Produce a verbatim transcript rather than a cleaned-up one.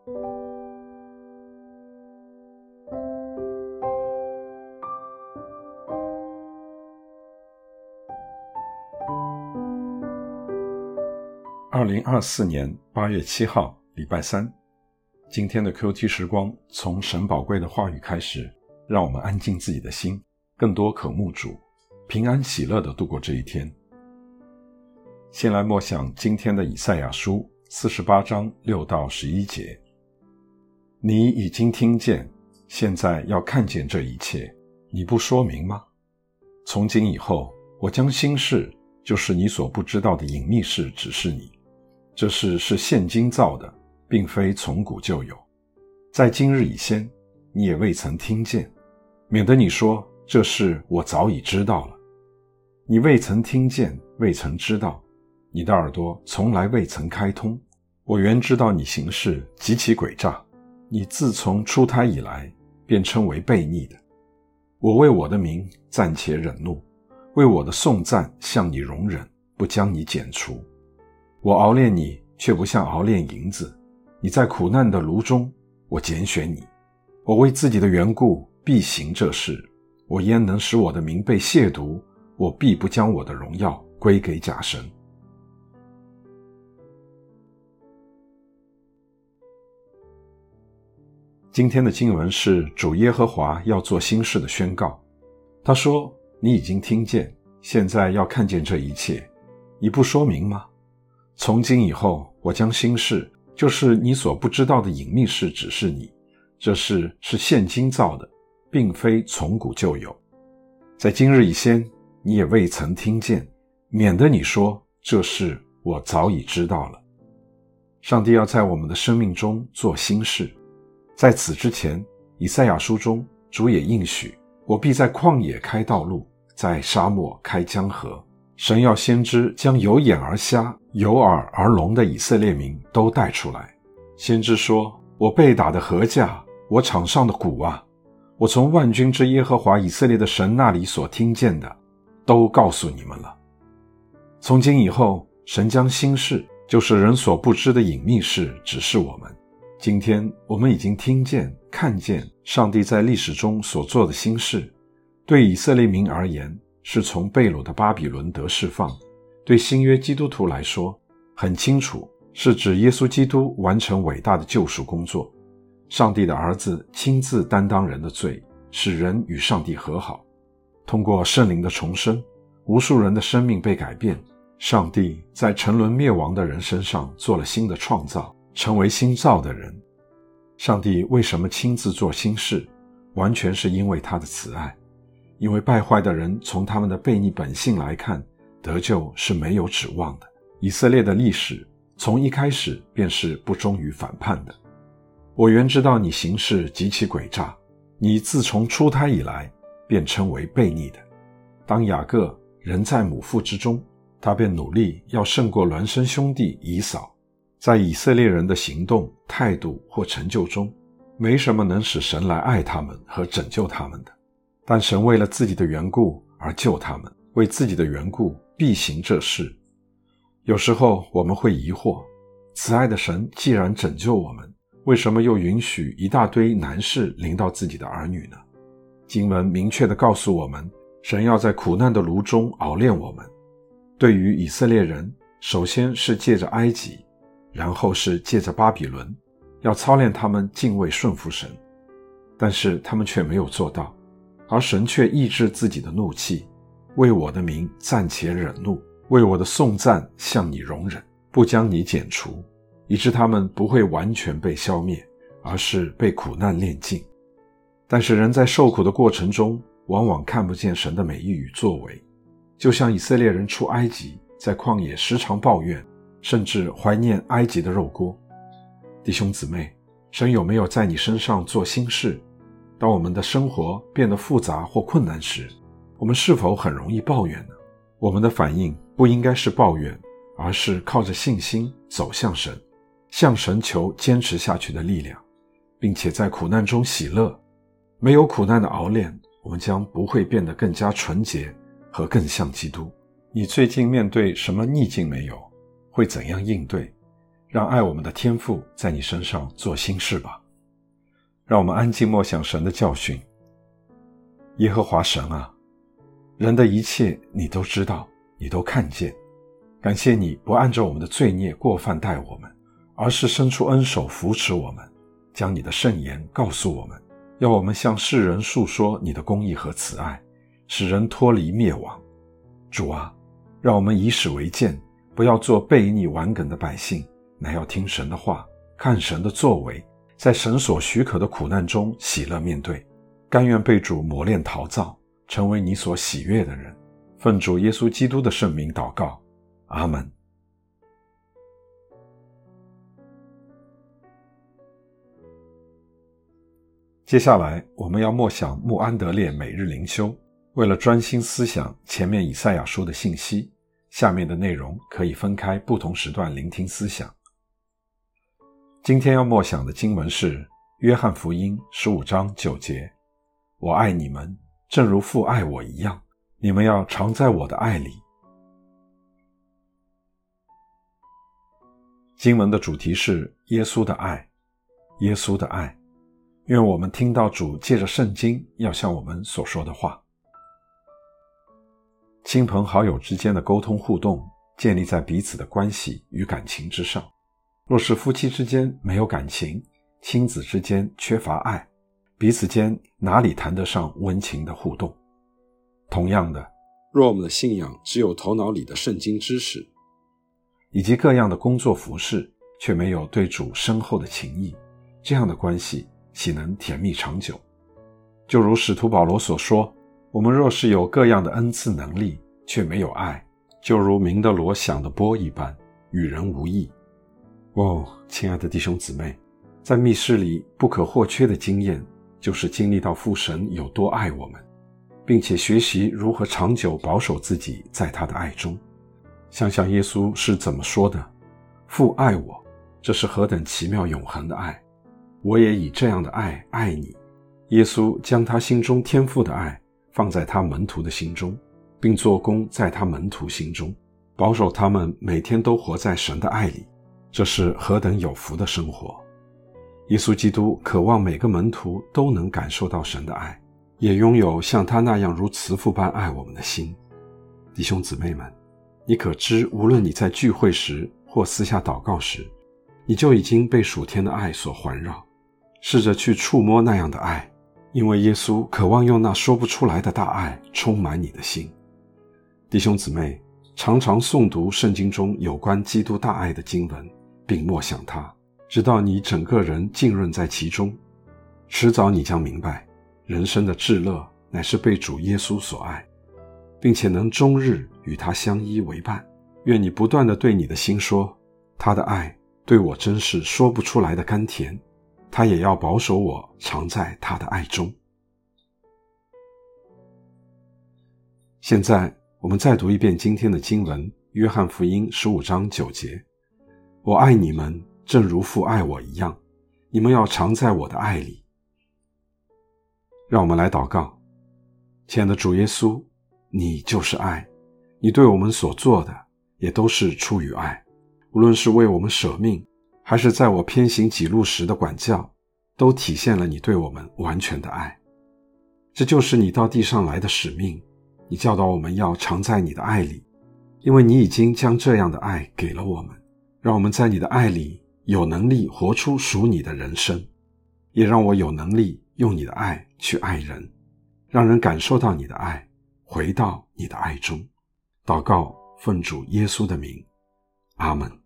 二零二四年八月七号，礼拜三。今天的 Q T 时光从神宝贵的话语开始，让我们安静自己的心，更多渴慕主，平安喜乐地度过这一天。先来默想今天的以赛亚书四十八章六到十一节。你已经听见，现在要看见这一切，你不说明吗？从今以后，我将新事，就是你所不知道的隐秘事指示你。这事是现今造的，并非从古就有。在今日以先，你也未曾听见，免得你说，这事我早已知道了。你未曾听见，未曾知道，你的耳朵从来未曾开通。我原知道你行事极其诡诈，你自从出胎以来，便称为悖逆的。我为我的名暂且忍怒，为我的颂赞向你容忍，不将你剪除。我熬炼你，却不像熬炼银子。你在苦难的炉中，我拣选你。我为自己的缘故必行这事。我焉能使我的名被亵渎？我必不将我的荣耀归给假神。今天的经文是主耶和华要做新事的宣告。他说，你已经听见，现在要看见这一切，你不说明吗？从今以后，我将新事，就是你所不知道的隐秘事指示你。这事是现今造的，并非从古就有。在今日以先，你也未曾听见，免得你说，这事我早已知道了。上帝要在我们的生命中做新事。在此之前，以赛亚书中，主也应许，我必在旷野开道路，在沙漠开江河。神要先知将有眼而瞎、有耳而聋的以色列民都带出来。先知说，我被打的禾架，我场上的鼓啊，我从万军之耶和华以色列的神那里所听见的，都告诉你们了。从今以后，神将新事，就是人所不知的隐秘事指示我们。今天我们已经听见、看见上帝在历史中所做的新事。对以色列民而言，是从被掳的巴比伦得释放；对新约基督徒来说，很清楚，是指耶稣基督完成伟大的救赎工作。上帝的儿子亲自担当人的罪，使人与上帝和好。通过圣灵的重生，无数人的生命被改变。上帝在沉沦灭亡的人身上做了新的创造，成为新造的人。上帝为什么亲自做新事？完全是因为他的慈爱。因为败坏的人从他们的悖逆本性来看，得救是没有指望的。以色列的历史从一开始便是不忠于反叛的。我原知道你行事极其诡诈，你自从出胎以来，便称为悖逆的。当雅各仍在母腹之中，他便努力要胜过孪生兄弟以扫。在以色列人的行动、态度或成就中，没什么能使神来爱他们和拯救他们的。但神为了自己的缘故而救他们，为自己的缘故必行这事。有时候我们会疑惑，慈爱的神既然拯救我们，为什么又允许一大堆难事临到自己的儿女呢？经文明确地告诉我们，神要在苦难的炉中熬炼我们。对于以色列人，首先是借着埃及，然后是借着巴比伦，要操练他们敬畏顺服神。但是他们却没有做到，而神却抑制自己的怒气，为我的名暂且忍怒，为我的颂赞向你容忍，不将你剪除，以致他们不会完全被消灭，而是被苦难炼尽。但是人在受苦的过程中，往往看不见神的美意与作为，就像以色列人出埃及，在旷野时常抱怨，甚至怀念埃及的肉锅。弟兄姊妹，神有没有在你身上做新事？当我们的生活变得复杂或困难时，我们是否很容易抱怨呢？我们的反应不应该是抱怨，而是靠着信心走向神，向神求坚持下去的力量，并且在苦难中喜乐。没有苦难的熬炼，我们将不会变得更加纯洁和更像基督。你最近面对什么逆境没有？会怎样应对？ 让爱我们的天父在你身上做新事吧。让我们安静默想神的教训。耶和华神啊，人的一切你都知道，你都看见。感谢你不按照我们的罪孽过犯待我们，而是伸出恩手扶持我们，将你的圣言告诉我们，要我们向世人述说你的公义和慈爱，使人脱离灭亡。主啊，让我们以史为鉴，不要做悖逆顽梗的百姓，乃要听神的话，看神的作为，在神所许可的苦难中喜乐面对，甘愿被主磨练陶造，成为你所喜悦的人。奉主耶稣基督的圣名祷告，阿们。接下来我们要默想穆安德烈每日灵修。为了专心思想前面以赛亚书的信息，下面的内容可以分开不同时段聆听思想。今天要默想的经文是约翰福音十五章九节，我爱你们，正如父爱我一样，你们要常在我的爱里。经文的主题是耶稣的爱，耶稣的爱。愿我们听到主借着圣经要向我们所说的话。亲朋好友之间的沟通互动建立在彼此的关系与感情之上。若是夫妻之间没有感情，亲子之间缺乏爱，彼此间哪里谈得上温情的互动？同样的，若我们的信仰只有头脑里的圣经知识，以及各样的工作服饰，却没有对主深厚的情谊，这样的关系岂能甜蜜长久？就如使徒保罗所说，我们若是有各样的恩赐能力，却没有爱，就如鸣的锣响的钹一般，与人无益。哦，亲爱的弟兄姊妹，在密室里不可或缺的经验，就是经历到父神有多爱我们，并且学习如何长久保守自己在他的爱中。想想耶稣是怎么说的，父爱我，这是何等奇妙永恒的爱，我也以这样的爱爱你。耶稣将他心中天父的爱放在他门徒的心中，并做工在他门徒心中，保守他们每天都活在神的爱里，这是何等有福的生活。耶稣基督渴望每个门徒都能感受到神的爱，也拥有像他那样如慈父般爱我们的心。弟兄姊妹们，你可知无论你在聚会时或私下祷告时，你就已经被属天的爱所环绕。试着去触摸那样的爱，因为耶稣渴望用那说不出来的大爱充满你的心。弟兄姊妹，常常诵读圣经中有关基督大爱的经文，并默想它，直到你整个人浸润在其中。迟早你将明白，人生的至乐乃是被主耶稣所爱，并且能终日与他相依为伴。愿你不断地对你的心说，他的爱对我真是说不出来的甘甜，他也要保守我常在他的爱中。现在我们再读一遍今天的经文，约翰福音十五章九节，我爱你们，正如父爱我一样，你们要常在我的爱里。让我们来祷告。亲爱的主耶稣，你就是爱，你对我们所做的也都是出于爱，无论是为我们舍命，还是在我偏行己路时的管教，都体现了你对我们完全的爱。这就是你到地上来的使命，你教导我们要常在你的爱里，因为你已经将这样的爱给了我们，让我们在你的爱里有能力活出属你的人生，也让我有能力用你的爱去爱人，让人感受到你的爱，回到你的爱中。祷告奉主耶稣的名，阿们。